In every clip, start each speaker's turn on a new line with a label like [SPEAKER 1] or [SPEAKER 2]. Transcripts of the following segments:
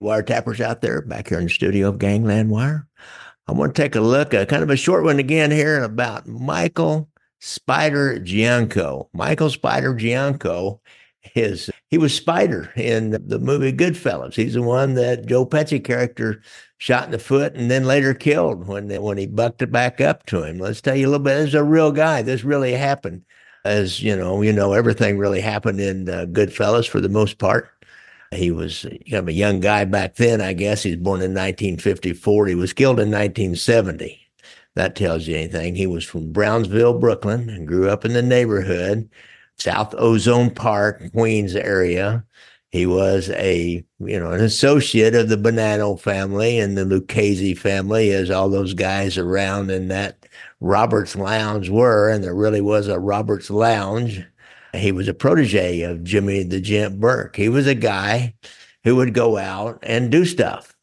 [SPEAKER 1] Wiretappers out there back here in the studio of Gangland Wire. I want to take a look, kind of a short one again here about Michael Spider Gianco. Michael Spider Gianco he was Spider in the movie Goodfellas. He's the one that Joe Pesci character shot in the foot and then later killed when he bucked it back up to him. Let's tell you a little bit. This is a real guy. This really happened. As everything really happened in Goodfellas for the most part. He was kind of a young guy back then, I guess. He was born in 1954. He was killed in 1970. That tells you anything. He was from Brownsville, Brooklyn, and grew up in the neighborhood, South Ozone Park, Queens area. He was an associate of the Bonanno family and the Lucchese family, as all those guys around in that Roberts Lounge were, and there really was a Roberts Lounge. He was a protege of Jimmy the Gent Burke. He was a guy who would go out and do stuff.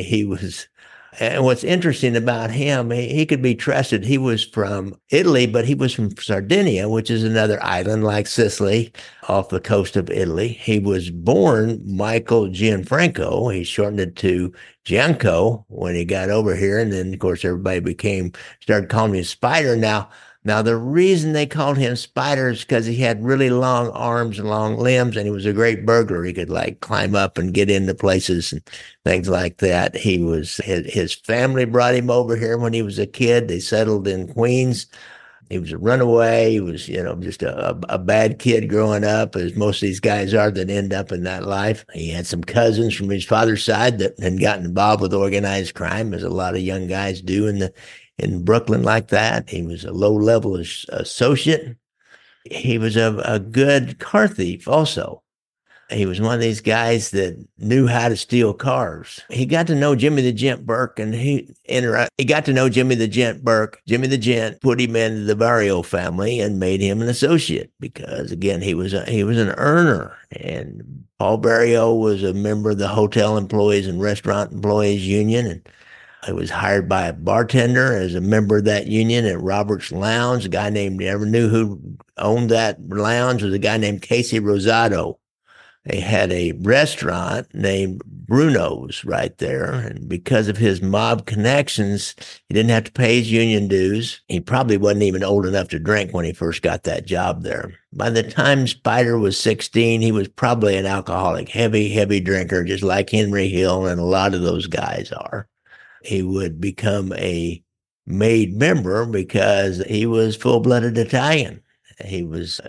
[SPEAKER 1] And what's interesting about him, he could be trusted. He was from Italy, but he was from Sardinia, which is another island like Sicily off the coast of Italy. He was born Michael Gianfranco. He shortened it to Gianco when he got over here. And then, of course, everybody started calling him Spider. Now, the reason they called him Spider is because he had really long arms and long limbs, and he was a great burglar. He could climb up and get into places and things like that. His family brought him over here when he was a kid. They settled in Queens. He was a runaway. He was, just a bad kid growing up, as most of these guys are that end up in that life. He had some cousins from his father's side that had gotten involved with organized crime, as a lot of young guys do in Brooklyn like that. He was a low-level associate. He was a good car thief also. He was one of these guys that knew how to steal cars. He got to know Jimmy the Gent Burke, and he got to know Jimmy the Gent Burke. Jimmy the Gent put him into the Barrio family and made him an associate because, again, he was an earner. And Paul Barrio was a member of the Hotel Employees and Restaurant Employees Union, and I was hired by a bartender as a member of that union at Roberts Lounge. A guy named, never knew who owned that lounge, was a guy named Casey Rosado. They had a restaurant named Bruno's right there. And because of his mob connections, he didn't have to pay his union dues. He probably wasn't even old enough to drink when he first got that job there. By the time Spider was 16, he was probably an alcoholic, heavy drinker, just like Henry Hill and a lot of those guys are. He would become a made member because he was full-blooded Italian. He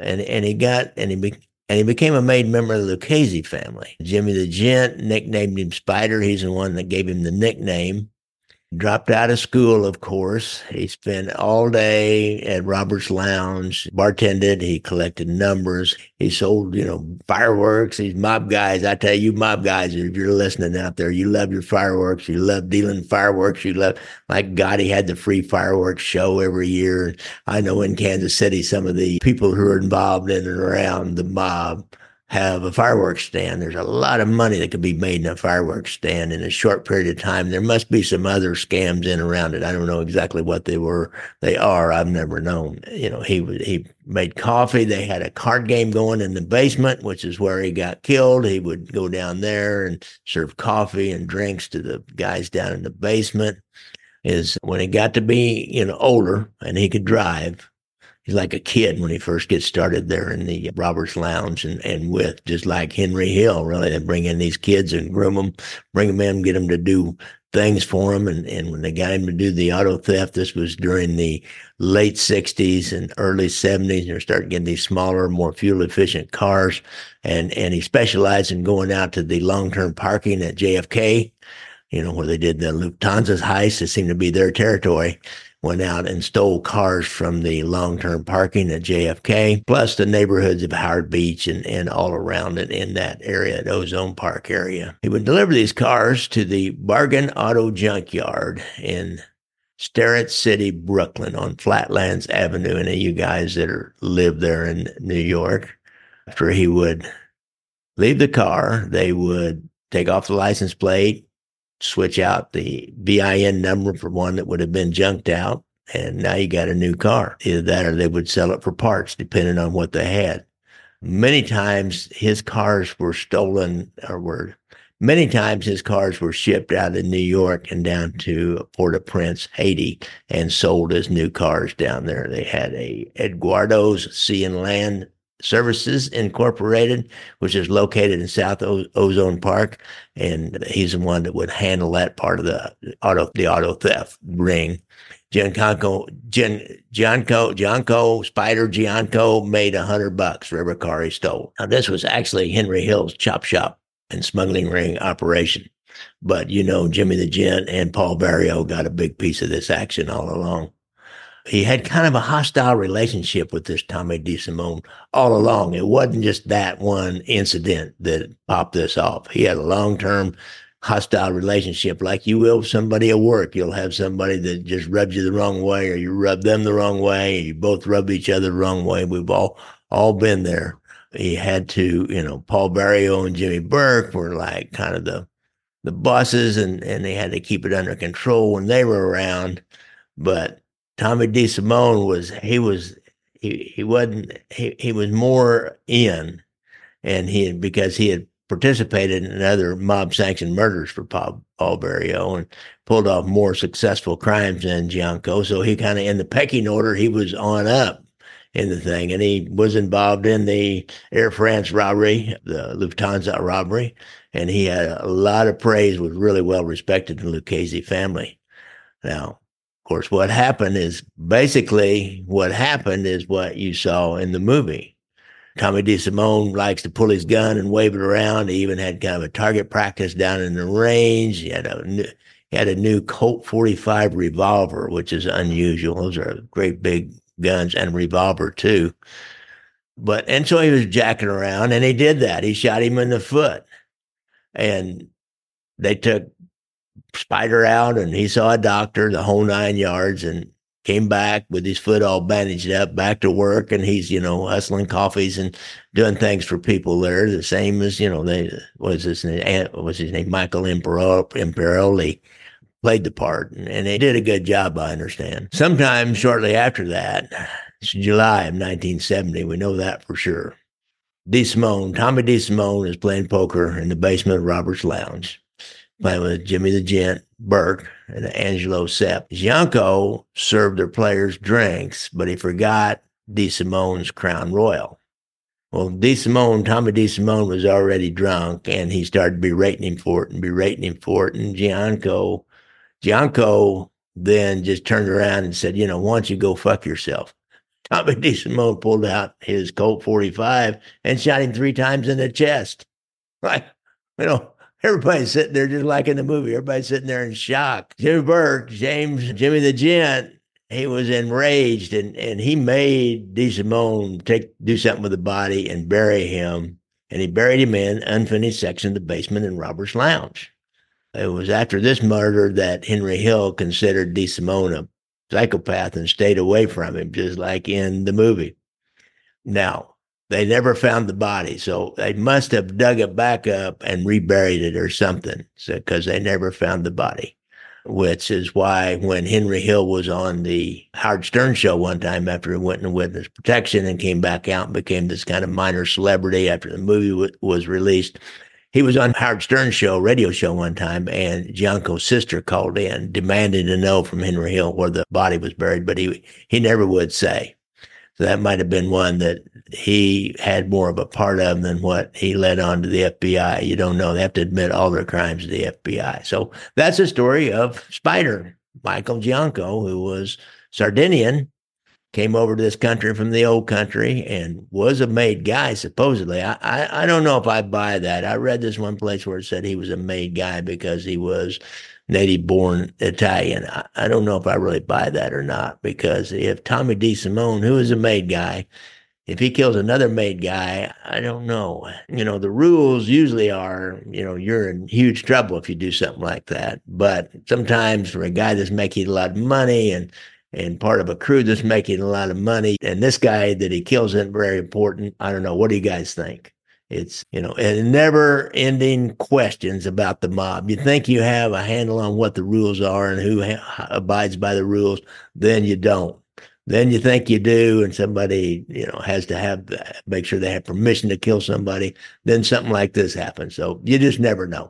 [SPEAKER 1] became a made member of the Lucchese family. Jimmy the Gent nicknamed him Spider. He's the one that gave him the nickname. Dropped out of school, of course. He spent all day at Robert's Lounge, bartended. He collected numbers. He sold, fireworks. These mob guys, I tell you, mob guys, if you're listening out there, you love your fireworks. You love dealing fireworks. Like Gotti had the free fireworks show every year. I know in Kansas City, some of the people who are involved in and around the mob have a fireworks stand. There's a lot of money that could be made in a fireworks stand in a short period of time. There must be some other scams in around it. I don't know exactly what they were. They are. I've never known. He made coffee. They had a card game going in the basement, which is where he got killed. He would go down there and serve coffee and drinks to the guys down in the basement. Is when he got to be, older and he could drive. He's like a kid when he first gets started there in the Roberts Lounge and with just like Henry Hill, really. They bring in these kids and groom them, bring them in, get them to do things for him. And when they got him to do the auto theft, this was during the late 60s and early 70s. And they're starting getting these smaller, more fuel efficient cars. And he specialized in going out to the long-term parking at JFK, where they did the Lufthansa's heist. It seemed to be their territory. Went out and stole cars from the long-term parking at JFK, plus the neighborhoods of Howard Beach and all around it in that area, the Ozone Park area. He would deliver these cars to the Bargain Auto Junkyard in Starrett City, Brooklyn, on Flatlands Avenue. Any of you guys that live there in New York, after he would leave the car, they would take off the license plate, switch out the VIN number for one that would have been junked out, and now you got a new car. Either that or they would sell it for parts, depending on what they had. Many times his cars were stolen or were Many times his cars were shipped out of New York and down to Port-au-Prince, Haiti, and sold as new cars down there. They had a Eduardo's Sea and Land Services Incorporated, which is located in South Ozone Park, and he's the one that would handle that part of the auto theft ring. Gianco, Spider Gianco made $100 for every car he stole. Now, this was actually Henry Hill's chop shop and smuggling ring operation. But, Jimmy the Gent and Paul Barrio got a big piece of this action all along. He had kind of a hostile relationship with this Tommy DeSimone all along. It wasn't just that one incident that popped this off. He had a long-term hostile relationship like you will with somebody at work. You'll have somebody that just rubs you the wrong way, or you rub them the wrong way, and you both rub each other the wrong way. We've all been there. He had to, Paul Barrio and Jimmy Burke were like kind of the bosses, and they had to keep it under control when they were around. But Tommy DeSimone he was more in, and because he had participated in other mob sanctioned murders for Paul Barrio and pulled off more successful crimes than Gianco. So he kind of, in the pecking order, he was on up in the thing, and he was involved in the Air France robbery, the Lufthansa robbery, and he had a lot of praise, was really well respected in the Lucchese family. Now, of course, what happened is what you saw in the movie. Tommy DeSimone likes to pull his gun and wave it around. He even had kind of a target practice down in the range. He had a new Colt 45 revolver, which is unusual. Those are great big guns, and revolver too. And so he was jacking around, and he did that. He shot him in the foot, and they took Spider out, and he saw a doctor, the whole 9 yards, and came back with his foot all bandaged up, back to work, and he's, hustling coffees and doing things for people there. The same as, what's his name? Michael Imperioli played the part, and he did a good job, I understand. Sometime shortly after that, it's July of 1970, we know that for sure. Tommy DeSimone is playing poker in the basement of Robert's Lounge, playing with Jimmy the Gent, Burke, and Angelo Sepp. Gianco served their players drinks, but he forgot DeSimone's Crown Royal. Well, Tommy DeSimone was already drunk, and he started berating him for it, and Gianco then just turned around and said, why don't you go fuck yourself? Tommy DeSimone pulled out his Colt 45 and shot him 3 times in the chest. Like, everybody's sitting there just like in the movie. Everybody's sitting there in shock. Jimmy the Gent, he was enraged, and he made DeSimone do something with the body and bury him. And he buried him in unfinished section of the basement in Robert's Lounge. It was after this murder that Henry Hill considered DeSimone a psychopath and stayed away from him, just like in the movie. Now, they never found the body, so they must have dug it back up and reburied it or something, because they never found the body, which is why when Henry Hill was on the Howard Stern show one time after he went into witness protection and came back out and became this kind of minor celebrity after the movie was released, he was on Howard Stern radio show one time, and Gianco's sister called in, demanding to know from Henry Hill where the body was buried, but he never would say. So that might have been one that he had more of a part of than what he led on to the FBI. You don't know. They have to admit all their crimes to the FBI. So that's the story of Spider, Michael Gianco, who was Sardinian, came over to this country from the old country and was a made guy, supposedly. I don't know if I buy that. I read this one place where it said he was a made guy because he was native-born Italian. I don't know if I really buy that or not, because if Tommy DeSimone, who is a made guy, if he kills another made guy, I don't know. The rules usually are, you're in huge trouble if you do something like that. But sometimes for a guy that's making a lot of money and part of a crew that's making a lot of money, and this guy that he kills isn't very important, I don't know. What do you guys think? It's, and never-ending questions about the mob. You think you have a handle on what the rules are and who abides by the rules, then you don't. Then you think you do, and somebody, has to make sure they have permission to kill somebody. Then something like this happens. So you just never know.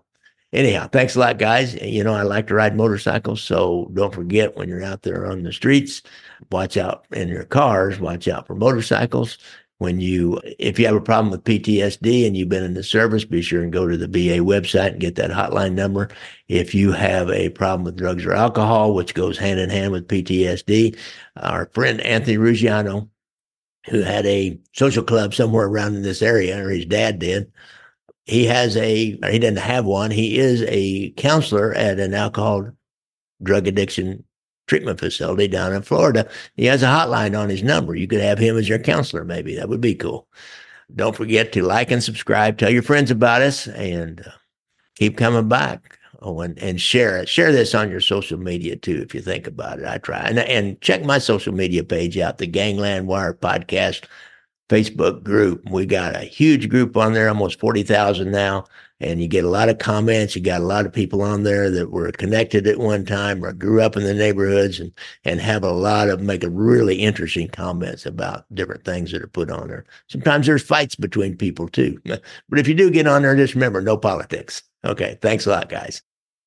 [SPEAKER 1] Anyhow, thanks a lot, guys. You know, I like to ride motorcycles, so don't forget when you're out there on the streets, watch out in your cars, watch out for motorcycles. If you have a problem with PTSD and you've been in the service, be sure and go to the VA website and get that hotline number. If you have a problem with drugs or alcohol, which goes hand in hand with PTSD, our friend Anthony Ruggiano, who had a social club somewhere around in this area, or his dad did, he didn't have one. He is a counselor at an alcohol drug addiction treatment facility down in Florida. He has a hotline on his number. You could have him as your counselor, maybe. That would be cool. Don't forget to like and subscribe. Tell your friends about us and keep coming back. Oh, and share it. Share this on your social media too, if you think about it. I try. And check my social media page out, the Gangland Wire Podcast Facebook group. We got a huge group on there, almost 40,000 now. And you get a lot of comments. You got a lot of people on there that were connected at one time or grew up in the neighborhoods and have a lot of make a really interesting comments about different things that are put on there. Sometimes there's fights between people too. But if you do get on there, just remember, no politics. Okay. Thanks a lot, guys.